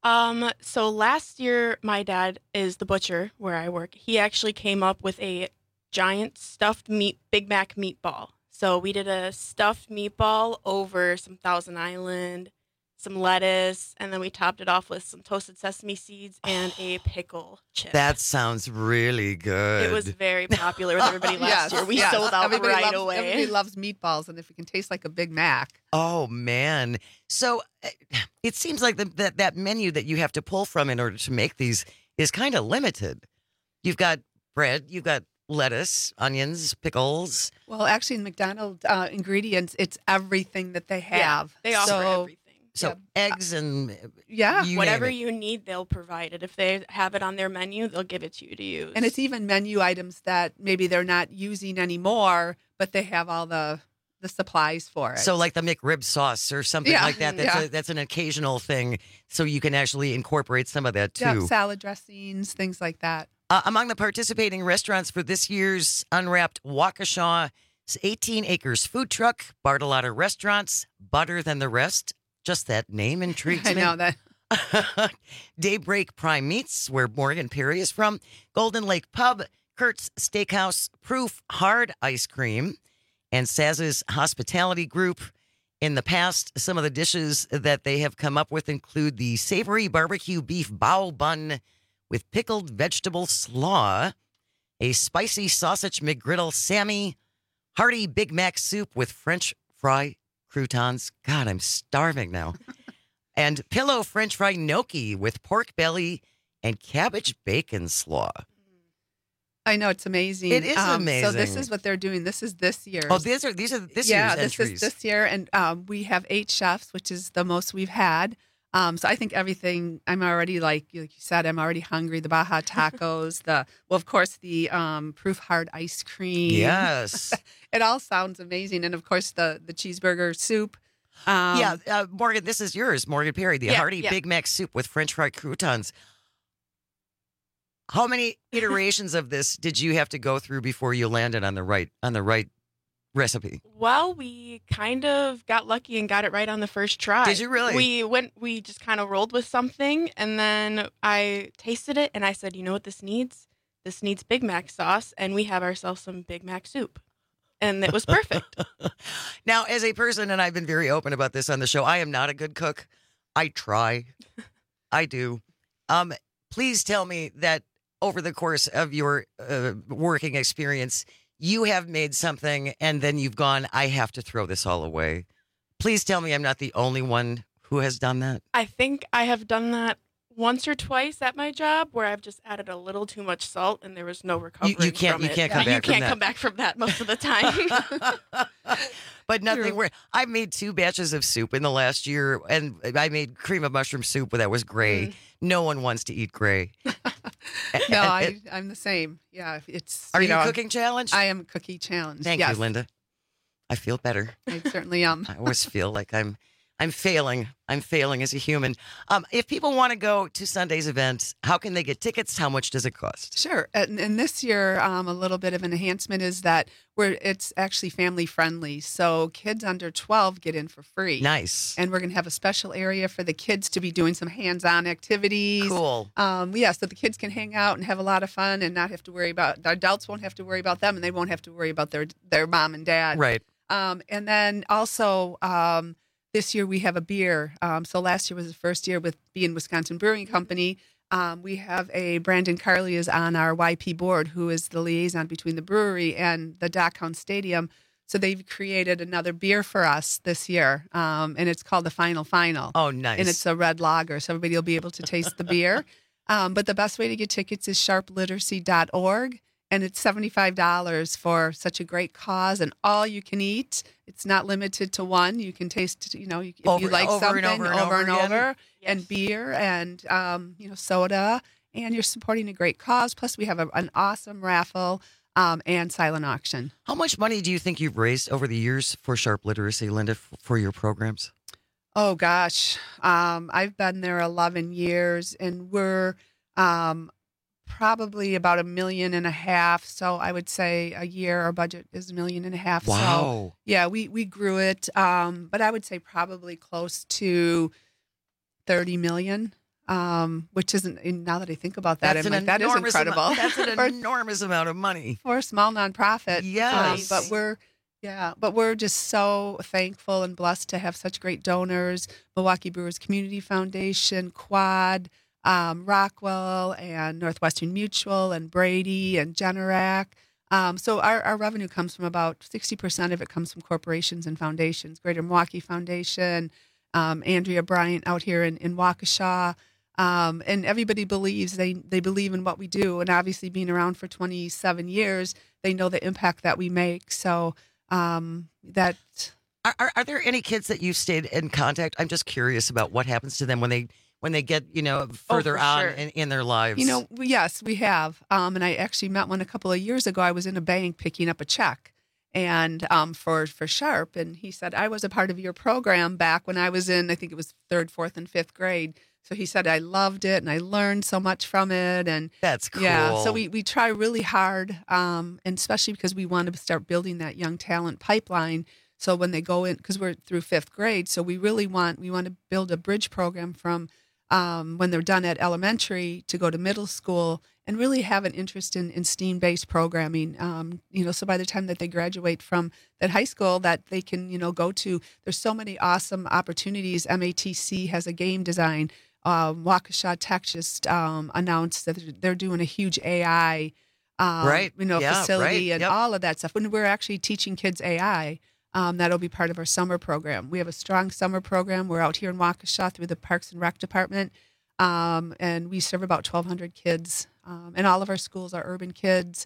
So last year, my dad is the butcher where I work. He actually came up with a giant stuffed Big Mac meatball. So we did a stuffed meatball over some Thousand Island, some lettuce, and then we topped it off with some toasted sesame seeds and a pickle chip. That sounds really good. It was very popular with everybody last year. We sold out right away. Everybody loves meatballs, and if it can taste like a Big Mac. Oh, man. So it seems like that menu that you have to pull from in order to make these is kind of limited. You've got bread, you've got lettuce, onions, pickles. Well, actually, in McDonald's ingredients, it's everything that they have. Yeah, they offer everything. So eggs and whatever you need, they'll provide it. If they have it on their menu, they'll give it to you to use. And it's even menu items that maybe they're not using anymore, but they have all the supplies for it. So like the McRib sauce or something like that. That's an occasional thing. So you can actually incorporate some of that too. Yeah, salad dressings, things like that. Among the participating restaurants for this year's Unwrapped Waukesha, 18 Acres Food Truck, Bartolotta Restaurants, Butter Than the Rest. Just that name intrigues me. I know that. Daybreak Prime Meats, where Morgan Perry is from. Golden Lake Pub, Kurt's Steakhouse, Proof Hard Ice Cream, and Saz's Hospitality Group. In the past, some of the dishes that they have come up with include the savory barbecue beef bao bun with pickled vegetable slaw, a spicy sausage McGriddle Sammy, hearty Big Mac soup with French fry croutons. God, I'm starving now. And pillow French fry gnocchi with pork belly and cabbage bacon slaw. I know, it's amazing. It is amazing. So this is what they're doing. This is this year. Oh, these are this year's this entries. is this year, and we have 8 chefs, which is the most we've had. So I think everything. I'm already like you said. I'm already hungry. The Baja tacos. Of course, the Proof Hard ice cream. Yes, it all sounds amazing, and of course the cheeseburger soup. Morgan, this is yours, Morgan Perry. The hearty Big Mac soup with French fried croutons. How many iterations of this did you have to go through before you landed on the right recipe? Well, we kind of got lucky and got it right on the first try. Did you really? We just kind of rolled with something, and then I tasted it, and I said, you know what this needs? This needs Big Mac sauce, and we have ourselves some Big Mac soup. And it was perfect. Now, as a person, and I've been very open about this on the show, I am not a good cook. I try. I do. Please tell me that over the course of your working experience, you have made something and then you've gone, I have to throw this all away. Please tell me I'm not the only one who has done that. I think I have done that once or twice at my job where I've just added a little too much salt and there was no recovery. You can't come back from that most of the time. But nothing where I made 2 batches of soup in the last year, and I made cream of mushroom soup that was gray. No one wants to eat gray. No, I'm the same. Yeah, it's. Are you cooking challenged? I am cookie challenged. Thank you, Linda. I feel better. I certainly am. I always feel like I'm failing. I'm failing as a human. If people want to go to Sunday's event, how can they get tickets? How much does it cost? Sure. And this year, a little bit of an enhancement is that it's actually family friendly. So kids under 12 get in for free. Nice. And we're going to have a special area for the kids to be doing some hands-on activities. Cool. So the kids can hang out and have a lot of fun and not have to worry about, the adults won't have to worry about them, and they won't have to worry about their mom and dad. Right. And then also, this year we have a beer. So last year was the first year with being Wisconsin Brewing Company. We have Brandon Carley is on our YP board, who is the liaison between the brewery and the Dockhound Stadium. So they've created another beer for us this year, and it's called the Final Final. Oh, nice. And it's a red lager, so everybody will be able to taste the beer. But the best way to get tickets is sharpliteracy.org. And it's $75 for such a great cause, and all you can eat. It's not limited to one. You can taste, if you like something over and over, and beer and, soda, and you're supporting a great cause. Plus, we have an awesome raffle and silent auction. How much money do you think you've raised over the years for Sharp Literacy, Linda, for your programs? Oh, gosh. I've been there 11 years, and we're probably about $1.5 million. So I would say a year our budget is $1.5 million. Wow. So yeah, we grew it. But I would say probably close to 30 million. Which isn't, now that I think about that, that is incredible. That's an enormous amount of money for a small nonprofit. Yes. But we're just so thankful and blessed to have such great donors. Milwaukee Brewers Community Foundation, Quad, Rockwell, and Northwestern Mutual, and Brady, and Generac. So our revenue comes from about 60% of it comes from corporations and foundations. Greater Milwaukee Foundation, Andrea Bryant out here in Waukesha. And everybody believes they believe in what we do. And obviously being around for 27 years, they know the impact that we make. So that... Are there any kids that you've stayed in contact? I'm just curious about what happens to them when they get, further on in their lives. Yes, we have. And I actually met one a couple of years ago. I was in a bank picking up a check and for Sharp. And he said, I was a part of your program back when I was in, I think it was 3rd, 4th, and 5th grade. So he said, I loved it and I learned so much from it. And that's cool. Yeah, so we try really hard, and especially because we want to start building that young talent pipeline. So when they go in, because we're through 5th grade, so we want to build a bridge program from when they're done at elementary to go to middle school and really have an interest in STEAM-based programming. So by the time that they graduate from that high school, that they can, go to, there's so many awesome opportunities. MATC has a game design. Waukesha Tech just announced that they're doing a huge AI, facility and all of that stuff. When we're actually teaching kids AI, that'll be part of our summer program. We have a strong summer program. We're out here in Waukesha through the Parks and Rec Department, and we serve about 1,200 kids. And all of our schools are urban kids.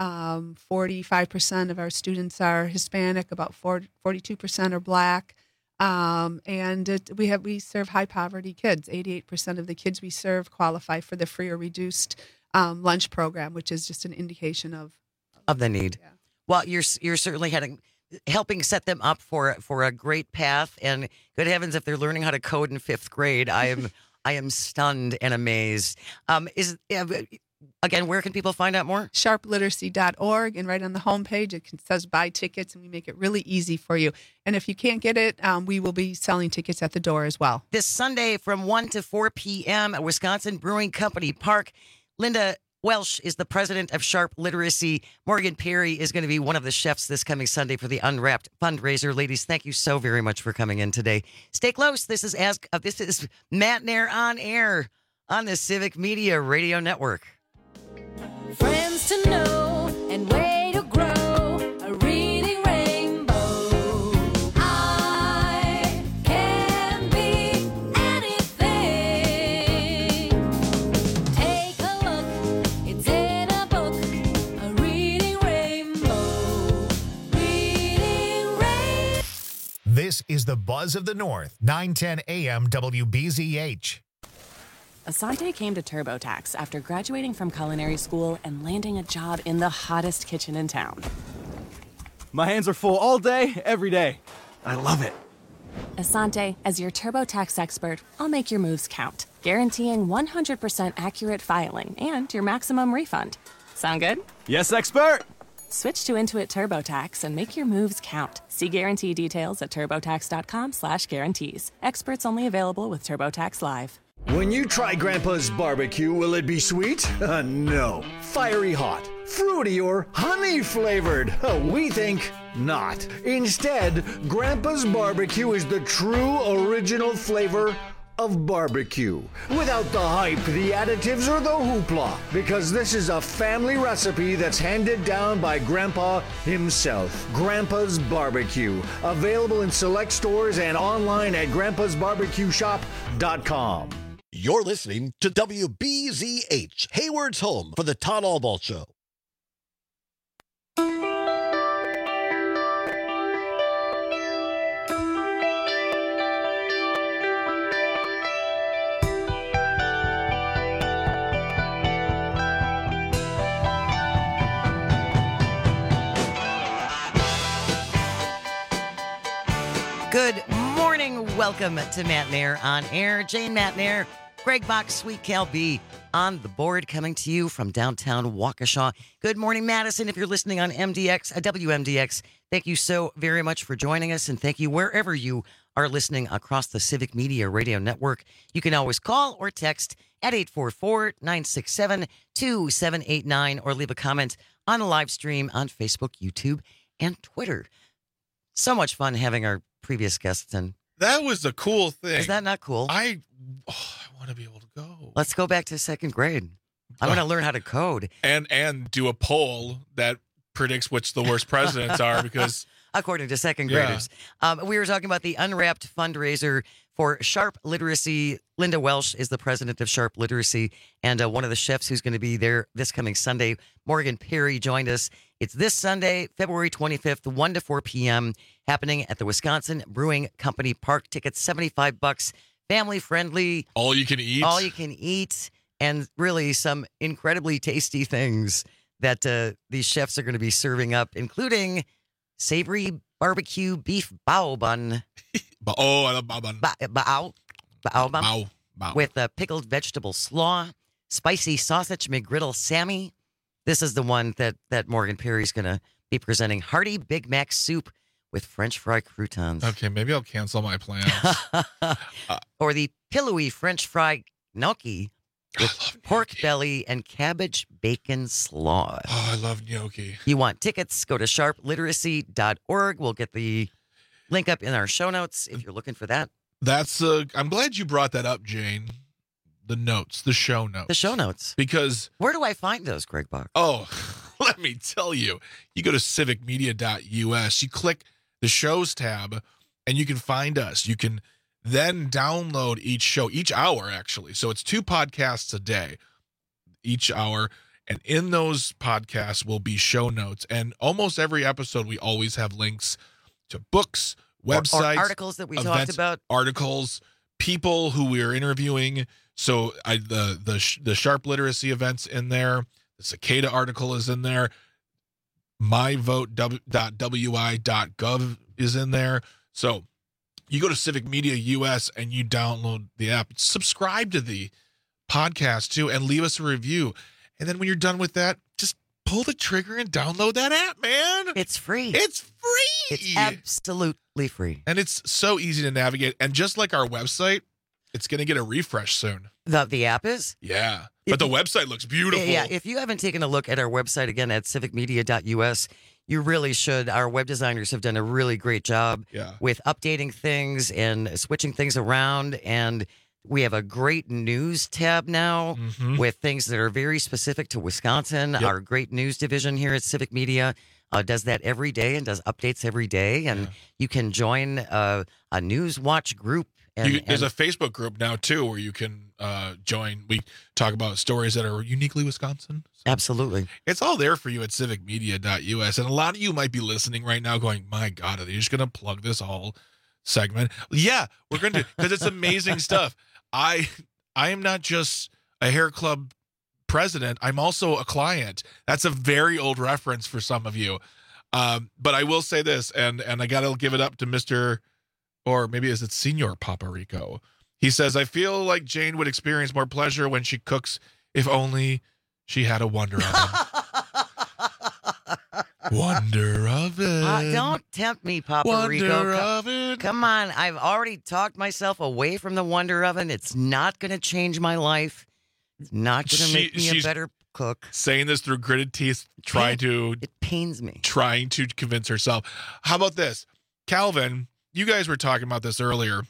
45% of our students are Hispanic, about 42% are Black. We serve high poverty kids. 88% of the kids we serve qualify for the free or reduced lunch program, which is just an indication of the need. Yeah. Well, you're certainly helping set them up for a great path. And good heavens, if they're learning how to code in 5th grade, I am stunned and amazed. Again, where can people find out more? Sharpliteracy.org, and right on the homepage it says buy tickets, and we make it really easy for you. And if you can't get it, we will be selling tickets at the door as well. This Sunday from 1 to 4 p.m. at Wisconsin Brewing Company Park. Linda Welsh is the president of Sharp Literacy. Morgan Perry is going to be one of the chefs this coming Sunday for the Unwrapped fundraiser. Ladies, thank you so very much for coming in today. Stay close. This is Matt Nair on air on the Civic Media Radio Network. Friends to know and way to grow, a reading rainbow. I can be anything. the buzz of the North, 910 AM WBZH. Asante came to TurboTax after graduating from culinary school and landing a job in the hottest kitchen in town. My hands are full all day, every day. I love it. Asante, as your TurboTax expert, I'll make your moves count, guaranteeing 100% accurate filing and your maximum refund. Sound good? Yes, expert! Switch to Intuit TurboTax and make your moves count. See guarantee details at turbotax.com/guarantees. Experts only available with TurboTax Live. When you try Grandpa's barbecue, will it be sweet? No. Fiery hot, fruity, or honey flavored? We think not. Instead, Grandpa's barbecue is the true original flavor of barbecue. Without the hype, the additives, or the hoopla. Because this is a family recipe that's handed down by Grandpa himself. Grandpa's Barbecue. Available in select stores and online at grandpasbarbecueshop.com. You're listening to WBZH, Hayward's home for the Todd Albaugh Show. Good morning. Welcome to Matt Nair on Air. Jane Matt Nair, Greg Bach, Sweet Cal B on the board, coming to you from downtown Waukesha. Good morning, Madison. If you're listening on MDX, WMDX, thank you so very much for joining us, and thank you wherever you are listening across the Civic Media Radio Network. You can always call or text at 844-967-2789 or leave a comment on the live stream on Facebook, YouTube, and Twitter. So much fun having our previous guests in. That was a cool thing. Is that not cool? I want to be able to go. Let's go back to second grade. I want to learn how to code. And do a poll that predicts which the worst presidents are, because according to second graders. We were talking about the Unwrapped fundraiser for Sharp Literacy. Linda Welsh is the president of Sharp Literacy, and one of the chefs who's going to be there this coming Sunday, Morgan Perry, joined us. It's this Sunday, February 25th, 1 to 4 p.m., happening at the Wisconsin Brewing Company Park. Tickets $75, family-friendly. All you can eat. All you can eat, and really some incredibly tasty things that these chefs are going to be serving up, including savory barbecue beef bao bun. I love bao bun. Bao bun. With pickled vegetable slaw, spicy sausage McGriddle Sammy. This is the one that Morgan Perry's going to be presenting. Hearty Big Mac soup with French fry croutons. Okay, maybe I'll cancel my plans. Or the pillowy French fry gnocchi with pork belly and cabbage bacon slaw. Oh, I love gnocchi. You want tickets? Go to sharpliteracy.org. We'll get the link up in our show notes if you're looking for that. That's I'm glad you brought that up, Jane. The notes, the show notes. The show notes. Because where do I find those, Greg Bach? Oh, let me tell you. You go to civicmedia.us, you click the shows tab, and you can find us. You can then download each show, each hour, actually. So it's 2 podcasts a day, each hour. And in those podcasts will be show notes. And almost every episode, we always have links to books, websites, or articles that we talked about. Articles, people who we are interviewing. So the Sharp Literacy events in there. The Cicada article is in there. myvote.wi.gov is in there. So you go to Civic Media US and you download the app. Subscribe to the podcast too and leave us a review. And then when you're done with that, just pull the trigger and download that app, man. It's free. It's free. It's absolutely free. And it's so easy to navigate. And just like our website, it's going to get a refresh soon. The app is? Yeah. But the website looks beautiful. Yeah. If you haven't taken a look at our website, again, at civicmedia.us, you really should. Our web designers have done a really great job with updating things and switching things around. And we have a great news tab now with things that are very specific to Wisconsin. Yep. Our great news division here at Civic Media does that every day and does updates every day. And you can join a News Watch group. There's a Facebook group now, too, where you can join. We talk about stories that are uniquely Wisconsin. So absolutely. It's all there for you at civicmedia.us. And a lot of you might be listening right now going, my God, are they just going to plug this all segment. Yeah, we're going to, because it's amazing stuff. I am not just a hair club president. I'm also a client. That's a very old reference for some of you. But I will say this, and I got to give it up to Mr. or maybe is it Senor Paparico? He says, I feel like Jane would experience more pleasure when she cooks if only she had a Wonder Oven. Wonder Oven. Don't tempt me, Paparico. Wonder Oven. Come on. I've already talked myself away from the Wonder Oven. It's not going to change my life. It's not going to make me a better cook. Saying this through gritted teeth, it pains me. Trying to convince herself. How about this? Calvin, you guys were talking about this earlier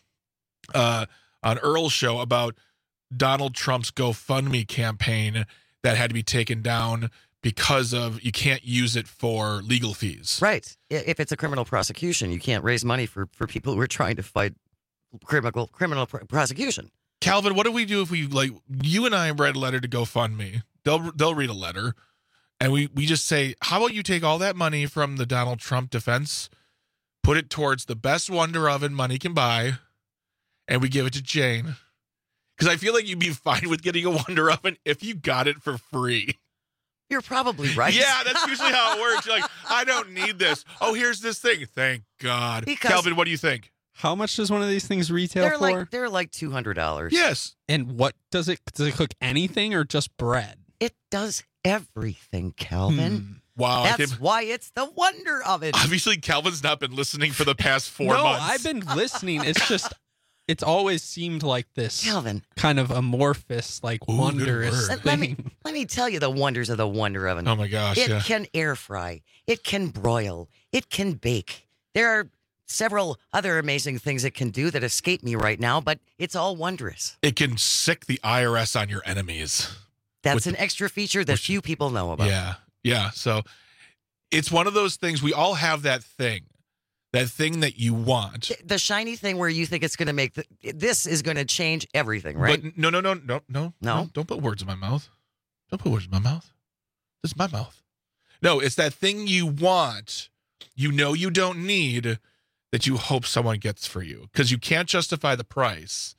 on Earl's show about Donald Trump's GoFundMe campaign that had to be taken down because of you can't use it for legal fees. Right. If it's a criminal prosecution, you can't raise money for people who are trying to fight criminal prosecution. Calvin, what do we do if we, like, you and I write a letter to GoFundMe? They'll read a letter, and we just say, how about you take all that money from the Donald Trump defense, put it towards the best Wonder Oven money can buy, and we give it to Jane? Because I feel like you'd be fine with getting a Wonder Oven if you got it for free. You're probably right. Yeah, that's usually how it works. You're like, I don't need this. Oh, here's this thing. Thank God. Calvin, what do you think? How much does one of these things retail for? They're like $200. Yes. And what does it cook anything or just bread? It does everything, Calvin. Wow. That's why it's the Wonder Oven. Obviously, Calvin's not been listening for the past 4 months. No, I've been listening. It's just, it's always seemed like this Calvin, kind of amorphous, like wondrous thing. Let me tell you the wonders of the Wonder Oven. Oh my gosh. It can air fry. It can broil. It can bake. There are several other amazing things it can do that escape me right now, but it's all wondrous. It can sick the IRS on your enemies. That's an extra feature that few people know about. Yeah. Yeah. So it's one of those things. We all have that thing that you want. The shiny thing where you think it's going to make this is going to change everything, right? But no. Don't put words in my mouth. Don't put words in my mouth. This is my mouth. No, it's that thing you want, you know you don't need, that you hope someone gets for you because you can't justify the price.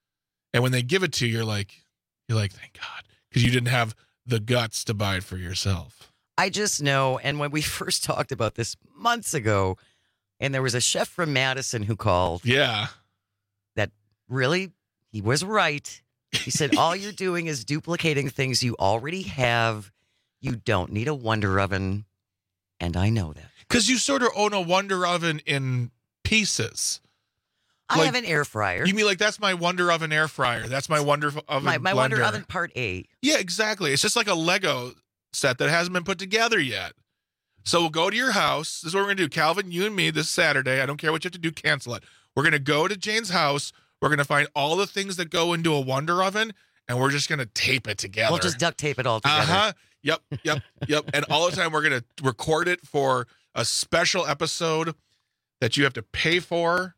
And when they give it to you, you're like, thank God, because you didn't have the guts to buy it for yourself. I just know, and when we first talked about this months ago, and there was a chef from Madison who called. Yeah. That really, he was right. He said, all you're doing is duplicating things you already have. You don't need a Wonder Oven. And I know that. Because you sort of own a Wonder Oven in pieces. I have an air fryer. You mean like that's my Wonder Oven air fryer? That's my Wonder Oven my blender. Wonder Oven Part A. Yeah, exactly. It's just like a Lego set that hasn't been put together yet. So we'll go to your house. This is what we're going to do. Calvin, you and me this Saturday. I don't care what you have to do. Cancel it. We're going to go to Jane's house. We're going to find all the things that go into a Wonder Oven, and we're just going to tape it together. We'll just duct tape it all together. Uh-huh. Yep. And all the time we're going to record it for a special episode that you have to pay for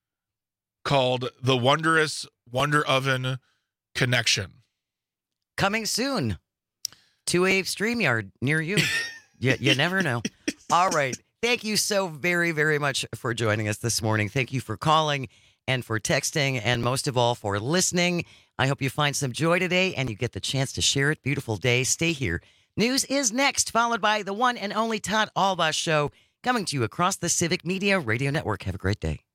called The Wondrous Wonder Oven Connection. Coming soon to a StreamYard near you. You never know. All right. Thank you so very, very much for joining us this morning. Thank you for calling and for texting and most of all for listening. I hope you find some joy today and you get the chance to share it. Beautiful day. Stay here. News is next, followed by the one and only Todd Albaugh Show, coming to you across the Civic Media Radio Network. Have a great day.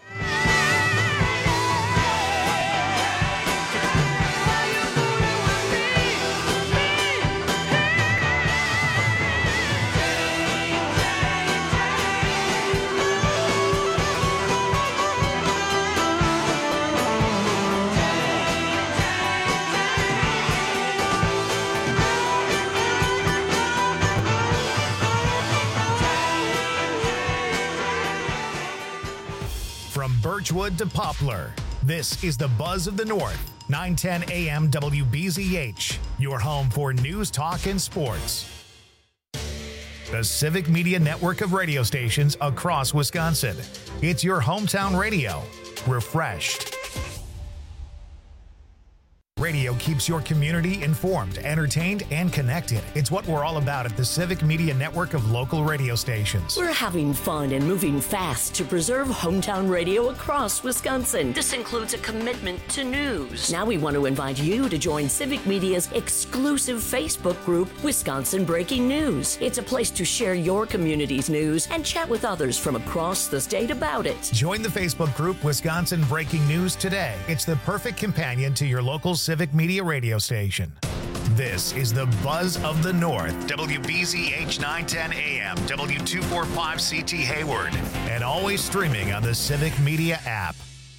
From Birchwood to Poplar, this is the Buzz of the North, 910 AM WBZH, your home for news, talk, and sports. The Civic Media network of radio stations across Wisconsin. It's your hometown radio, refreshed. Radio keeps your community informed, entertained, and connected. It's what we're all about at the Civic Media Network of local radio stations. We're having fun and moving fast to preserve hometown radio across Wisconsin. This includes a commitment to news. Now we want to invite you to join Civic Media's exclusive Facebook group, Wisconsin Breaking News. It's a place to share your community's news and chat with others from across the state about it. Join the Facebook group Wisconsin Breaking News today. It's the perfect companion to your local Civic Media radio station. This is the Buzz of the North, WBZH 910 AM, W245CT Hayward, and always streaming on the Civic Media app.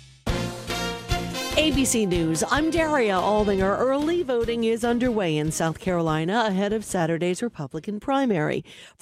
ABC News, I'm Daria Aldinger. Early voting is underway in South Carolina ahead of Saturday's Republican primary.